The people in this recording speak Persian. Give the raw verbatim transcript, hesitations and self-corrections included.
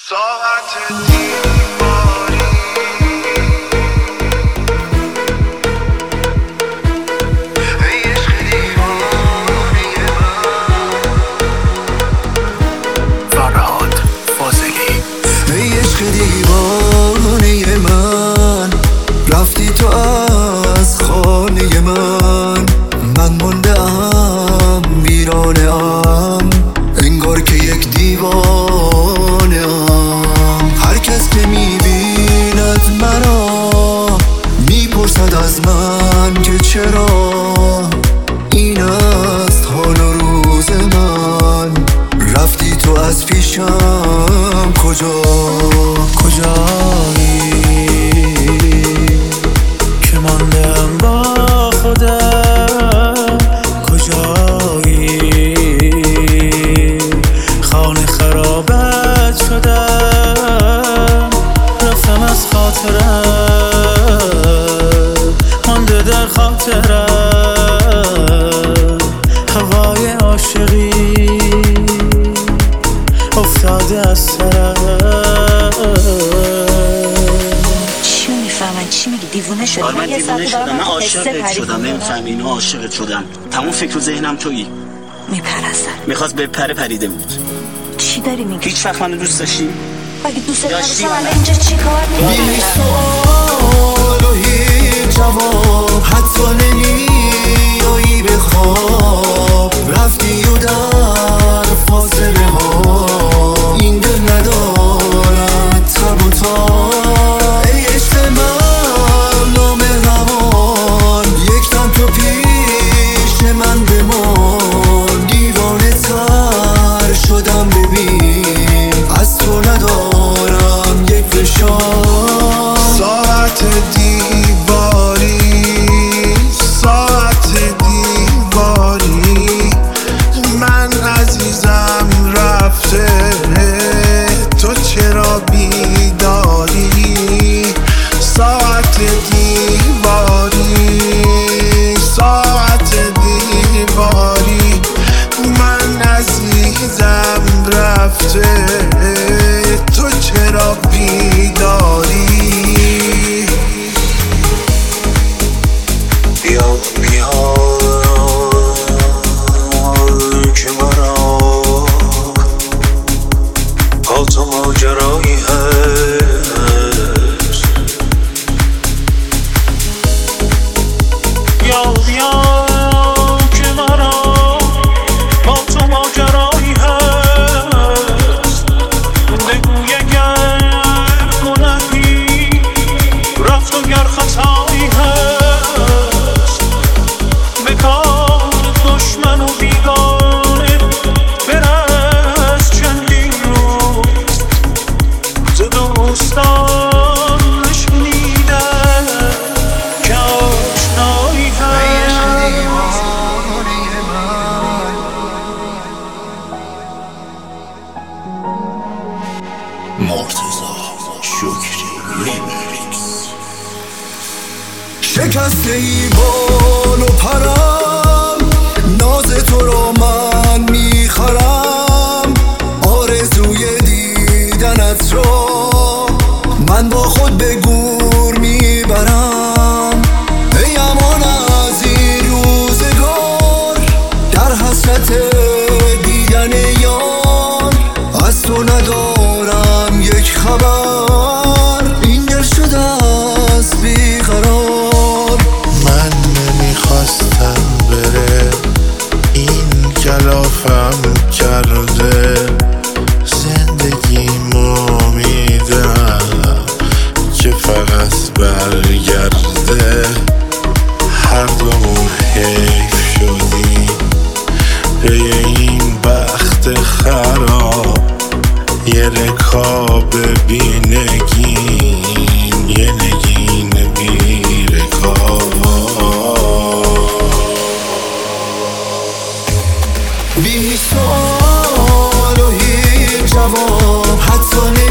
ساعت دیواری ای عشق دیواری من فرهاد فاضلی. ای عشق دیوانه من، رفتی تو از خانه من. من مانده ام ویرانه ام، انگار که یک دیوانه ام. هر کس که میبیند مرا میپرسد از من که چرا این است حال و روز من. رفتی تو از پیشم کجا کجایی که ماندم با خودم؟ کجایی خانه خرابت شدم، رفتم از خاطرم، مانده در خاطرم هوای عاشقی افتاده از سرم. چی میفهمن؟ چی میگی؟ دیوونه شدی؟ من دیوونه شدم، من عاشقت شدم. نمیفهمی اینو عاشقت شدم. تمام فکر و ذهنم تویی. میپرستن. میخواست به پره پریده بود. چی داری میگی؟ هیچ وقت منو دوست داشتی؟ اگه دوست داشتی داشتم منو. الان اینجا چی کار بی میکنی؟ سوال و هیچ جواب، حتی نمیایی به خواب. رفتی و در فاصله ها این دل ندارد تب و تاب. ای عشق من نامهربان، یک دم تو پیش من بمان. دیوانه تر شدم ببین، از تو ندارم یک فشار. ساعت دیواری ساعت دیواری من عزیزم رفته، تو چرا بیداری؟ ساعت دیواری ساعت دیواری من عزیزم رفته، تو چرا بیداری؟ بیا بیا که مرا حال تو ماجرایی هست. بیا بیا که مرا با تو ماجرایی هست. بگوی اگر گناهی رفت و گر خطایی هست. به کار دشمن و بیگانه برس چندین روز، ز دوستان نشنیدم که آشنایی هست. مرتضی شکری ریمیکس. شکسته ای بال و پرم، ناز تو را من میخرم. آرزوی دیدنت را من با خود به گور میبرم. ای امان از این روزگار، در حسرت دیدن یار. از تو ندارم یک خبر، این دل شده است بیقرار. من نمیخواستم بره، این کلافم کرده. زندگیمو میدم که فقط برگرده. هر دومون حیف شدیم به این بخت خراب. یه رکاب بی نگین، یه نگین بی رکاب. بی سوال و هیچ جواب، حتی